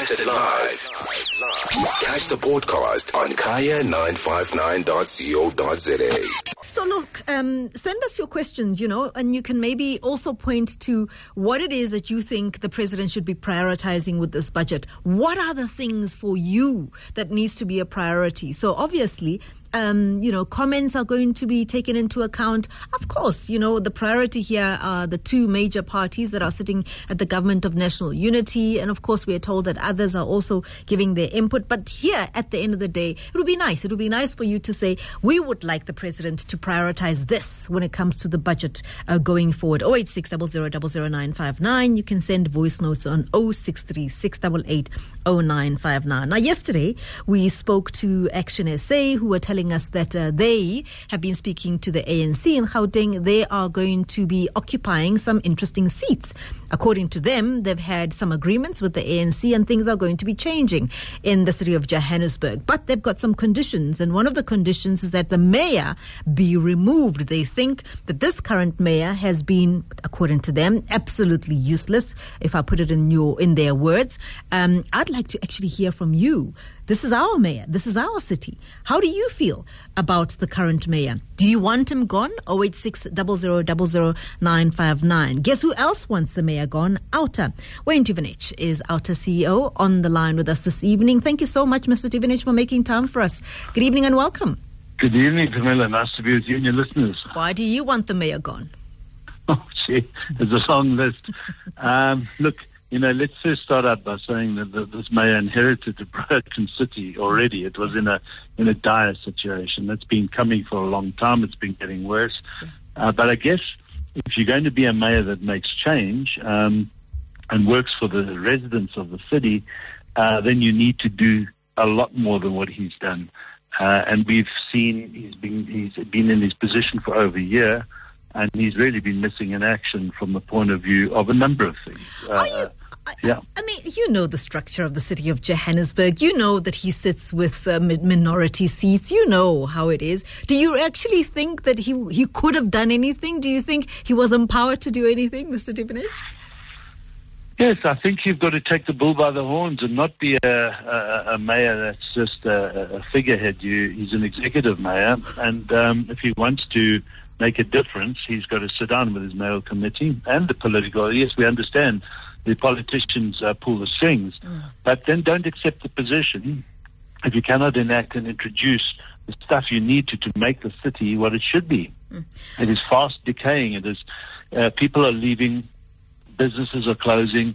Broadcasted live. Catch the podcast on kaya959.co.za. So look, send us your questions, and you can maybe also point to what it is that you think the president should be prioritizing with this budget. What are the things for you that needs to be a priority? So obviously, comments are going to be taken into account. Of course, the priority here are the two major parties that are sitting at the Government of National Unity. And of course, we are told that others are also giving their input. But here, at the end of the day, it would be nice. It would be nice for you to say, we would like the president to prioritize this when it comes to the budget going forward. 086 00 00959. You can send voice notes on 063 688 0959. Now, yesterday, we spoke to Action SA, who were telling us that they have been speaking to the ANC in Gauteng. They are going to be occupying some interesting seats. According to them, they've had some agreements with the ANC and things are going to be changing in the city of Johannesburg. But they've got some conditions, and one of the conditions is that the mayor be removed. They think that this current mayor has been, according to them, absolutely useless, if I put it in their words. I'd like to actually hear from you. This is our mayor. This is our city. How do you feel about the current mayor? Do you want him gone? 086 00 00959. Guess who else wants the mayor gone? Outer. Wayne Tivanich is Outer CEO on the line with us this evening. Thank you so much, Mr. Tivanich, for making time for us. Good evening and welcome. Good evening, Camilla. Nice to be with you and your listeners. Why do you want the mayor gone? Oh, gee, there's a long list. Look, let's first start out by saying that this mayor inherited a broken city already. It was in a dire situation. That's been coming for a long time. It's been getting worse. But I guess if you're going to be a mayor that makes change and works for the residents of the city, then you need to do a lot more than what he's done. And we've seen he's been in his position for over a year. And he's really been missing in action from the point of view of a number of things. I mean, you know the structure of the city of Johannesburg. You know that he sits with minority seats. You know how it is. Do you actually think that he could have done anything? Do you think he was empowered to do anything, Mr. Tivanich? Yes, I think you've got to take the bull by the horns and not be a mayor that's just a figurehead. He's an executive mayor, and if he wants to make a difference, he's got to sit down with his mayoral committee and the political. Yes, we understand the politicians pull the strings, but then don't accept the position if you cannot enact and introduce the stuff you need to make the city what it should be. It is fast decaying. It is people are leaving, businesses are closing,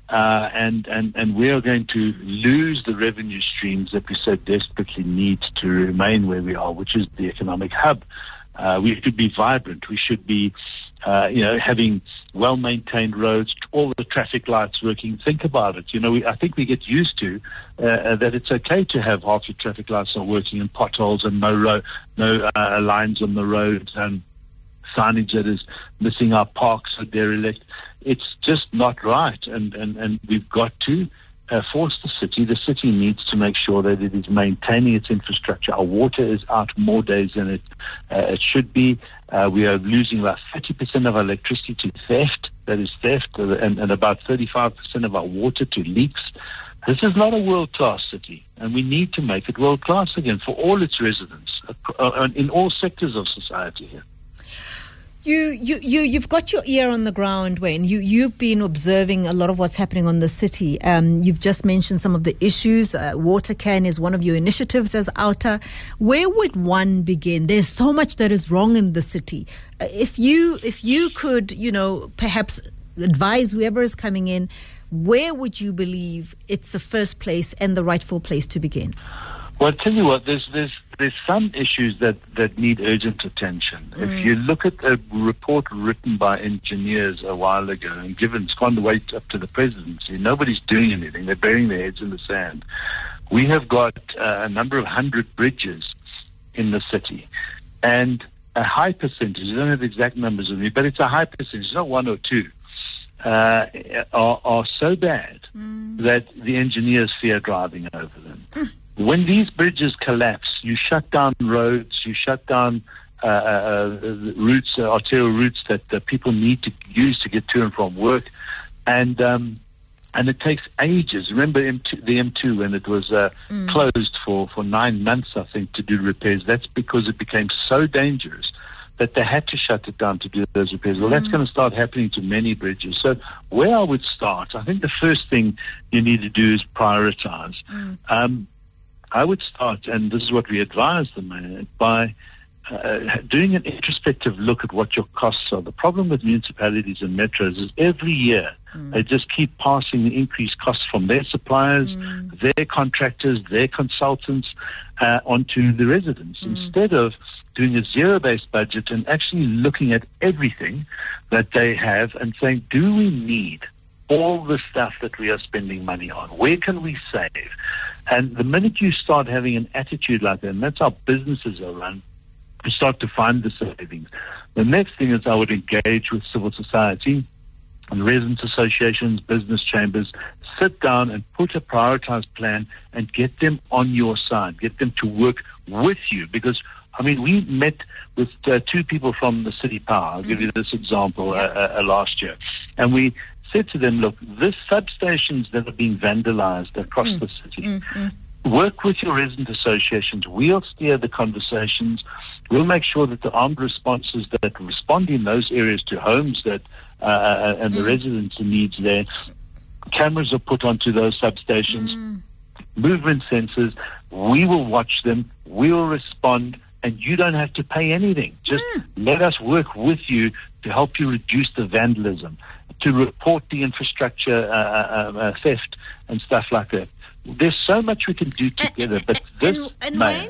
and we are going to lose the revenue streams that we so desperately need to remain where we are, which is the economic hub. We should be vibrant. We should be, having well-maintained roads, all the traffic lights working. Think about it. I think we get used to that it's okay to have half your traffic lights not working and potholes and no lines on the road and signage that is missing. Our parks are derelict. It's just not right, and we've got to force the city. The city needs to make sure that it is maintaining its infrastructure. Our water is out more days than it should be. We are losing about 30% of our electricity to theft. That is theft, and about 35% of our water to leaks. This is not a world-class city, and we need to make it world-class again for all its residents in all sectors of society here. You've got your ear on the ground, Wayne. You've been observing a lot of what's happening on the city. You've just mentioned some of the issues. Watercan is one of your initiatives as Outer. Where would one begin? There's so much that is wrong in the city. If you could, perhaps advise whoever is coming in, where would you believe it's the first place and the rightful place to begin? Well, I'll tell you what, there's some issues that need urgent attention. If you look at a report written by engineers a while ago and it's gone way up to the presidency, nobody's doing anything. They're burying their heads in the sand. We have got a number of 100 bridges in the city, and a high percentage, I don't have exact numbers with me, but it's a high percentage, not one or two, are so bad that the engineers fear driving over them. When these bridges collapse, you shut down roads, you shut down routes, arterial routes that people need to use to get to and from work, and And it takes ages. Remember the M2 when it was closed for 9 months, I think, to do repairs. That's because it became so dangerous that they had to shut it down to do those repairs. Well, that's going to start happening to many bridges. So where I would start, I think the first thing you need to do is prioritize. I would start, and this is what we advise them, by doing an introspective look at what your costs are. The problem with municipalities and metros is every year they just keep passing the increased costs from their suppliers, their contractors, their consultants onto the residents, instead of doing a zero-based budget and actually looking at everything that they have and saying, do we need all the stuff that we are spending money on? Where can we save? And the minute you start having an attitude like that, and that's how businesses are run, you start to find the savings. The next thing is I would engage with civil society and residents associations, business chambers, sit down and put a prioritized plan and get them on your side, get them to work with you. Because, I mean, we met with 2 people from the City Power. I'll give you this example last year. And we said to them, look, this substations that are being vandalized across the city, work with your resident associations. We'll steer the conversations. We'll make sure that the armed responses that respond in those areas to homes that and the residents' needs there, cameras are put onto those substations, movement sensors. We will watch them. We will respond, and you don't have to pay anything. Just let us work with you to help you reduce the vandalism, to report the infrastructure theft and stuff like that. There's so much we can do together, but this Wayne,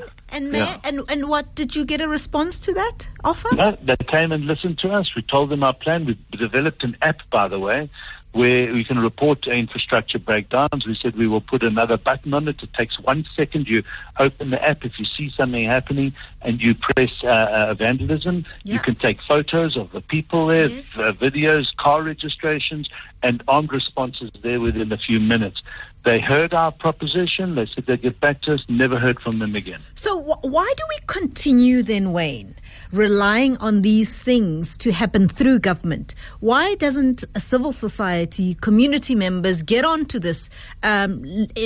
and what, did you get a response to that offer? No, they came and listened to us. We told them our plan. We developed an app, by the way, where we can report infrastructure breakdowns. We said we will put another button on it. It takes 1 second. You open the app. If you see something happening and you press vandalism, you can take photos of the people there, videos, car registrations, and armed responses there within a few minutes. They heard our proposition. They said they'd get back to us. Never heard from them again. So why do we continue then, Wayne, relying on these things to happen through government? Why doesn't a civil society, community members get onto this and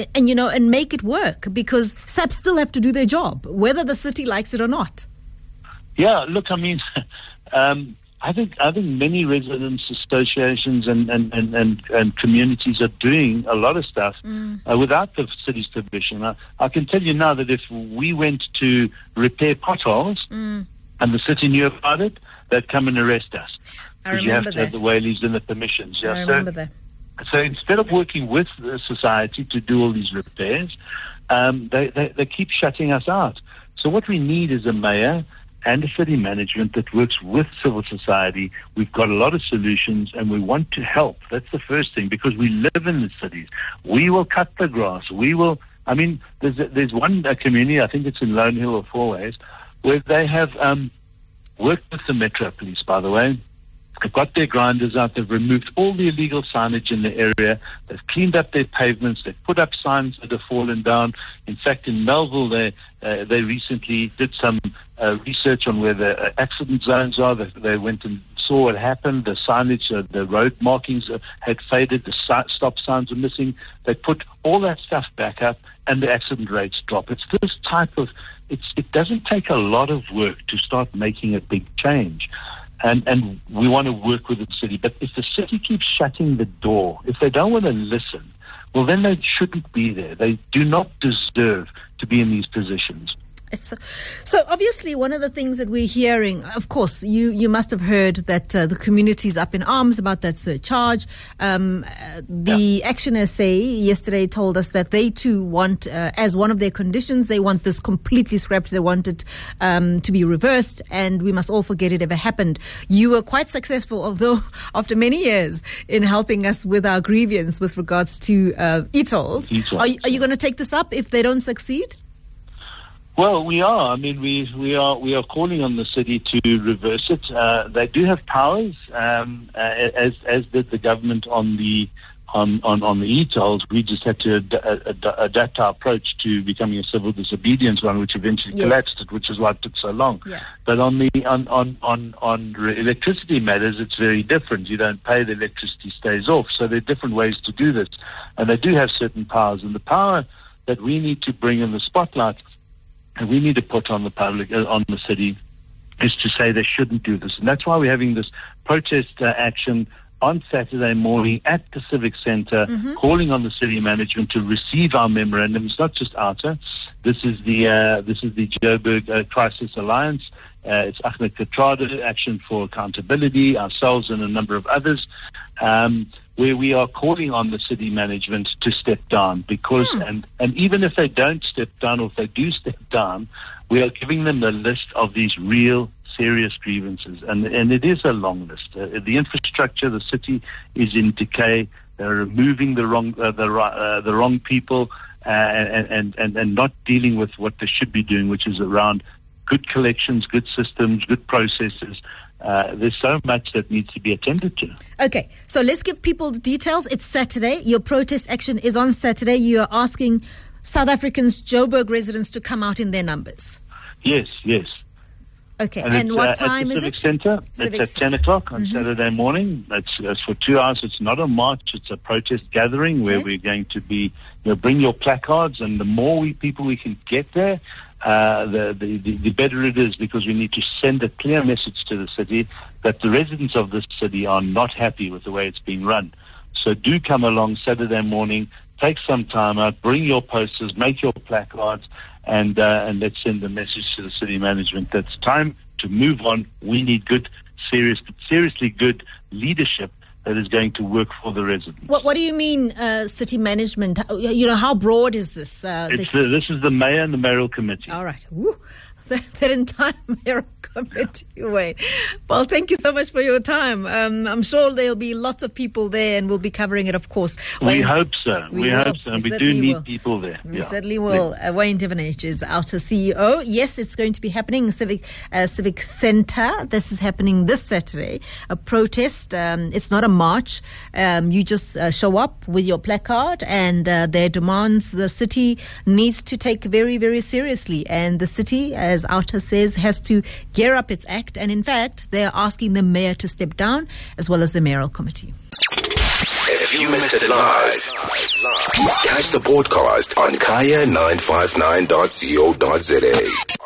make it work? Because SAPs still have to do their job, whether the city likes it or not. Yeah, look, I mean, I think many residents associations and communities are doing a lot of stuff without the city's permission. I can tell you now that if we went to repair potholes and the city knew about it, they'd come and arrest us. Because you have to have the wheelies and the permissions. I remember that. So instead of working with the society to do all these repairs, they keep shutting us out. So what we need is a mayor and a city management that works with civil society. We've got a lot of solutions and we want to help. That's the first thing, because we live in the cities. We will cut the grass. There's one community, I think it's in Lone Hill or Fourways, where they have worked with the Metro Police, by the way. They've got their grinders out. They've removed all the illegal signage in the area. They've cleaned up their pavements. They've put up signs that have fallen down. In fact, in Melville, they recently did some research on where the accident zones are. They went and saw what happened. The signage, the road markings had faded. The stop signs were missing. They put all that stuff back up, and the accident rates drop. It's this type of. It doesn't take a lot of work to start making a big change. And we want to work with the city. But if the city keeps shutting the door, if they don't want to listen, well, then they shouldn't be there. They do not deserve to be in these positions. So obviously one of the things that we're hearing, of course, you must have heard that the community's up in arms about that surcharge. The Action SA yesterday told us that they too want, as one of their conditions, they want this completely scrapped. They want it to be reversed, and we must all forget it ever happened. You were quite successful, although after many years, in helping us with our grievance with regards to e-tolls. Are you going to take this up if they don't succeed? Well, we are. I mean, we are calling on the city to reverse it. They do have powers, as did the government on the on the e-tolls, we just had to adapt our approach to becoming a civil disobedience one, which eventually collapsed it, which is why it took so long. Yeah. But on electricity matters, it's very different. You don't pay, the electricity stays off. So there are different ways to do this, and they do have certain powers. And the power that we need to bring in the spotlight, and we need to put on the public, on the city, is to say they shouldn't do this. And that's why we're having this protest action on Saturday morning at the Civic Centre, calling on the city management to receive our memorandum. It's not just OUTA. This is the Joburg Crisis Alliance. It's Ahmed Kathrada, Action for Accountability, ourselves and a number of others, where we are calling on the city management to step down because, and even if they don't step down, or if they do step down, we are giving them a list of these real serious grievances, and it is a long list. The infrastructure, the city is in decay. They're removing the wrong people, and not dealing with what they should be doing, which is around good collections, good systems, good processes. There's so much that needs to be attended to. Okay, so let's give people the details. It's Saturday. Your protest action is on Saturday. You are asking South Africans, Joburg residents, to come out in their numbers. Yes. Okay, and what time is it? Civic Centre. It's at 10 o'clock on Saturday morning. It's for 2 hours. It's not a march. It's a protest gathering where we're going to be, bring your placards, and the more people we can get there, the better it is, because we need to send a clear message to the city that the residents of this city are not happy with the way it's being run. So do come along Saturday morning, take some time out, bring your posters, make your placards, and let's send the message to the city management that it's time to move on. We need seriously good leadership that is going to work for the residents. What do you mean, city management? How broad is this? This is the mayor and the mayoral committee. All right. Woo. That entire mayoral committee. Wait. Well, thank you so much for your time. I'm sure there'll be lots of people there, and we'll be covering it, of course. We hope so. We hope so. And we do need people there. We certainly will. Wayne Devonish is OUTA CEO. Yes, it's going to be happening in Civic Centre. This is happening this Saturday. A protest. It's not a march. You just show up with your placard, and their demands the city needs to take very, very seriously. And the city, as OUTA says, has to gear up its act, and in fact they're asking the mayor to step down as well as the mayoral committee. If you missed it live, catch the podcast on kaya959.co.za.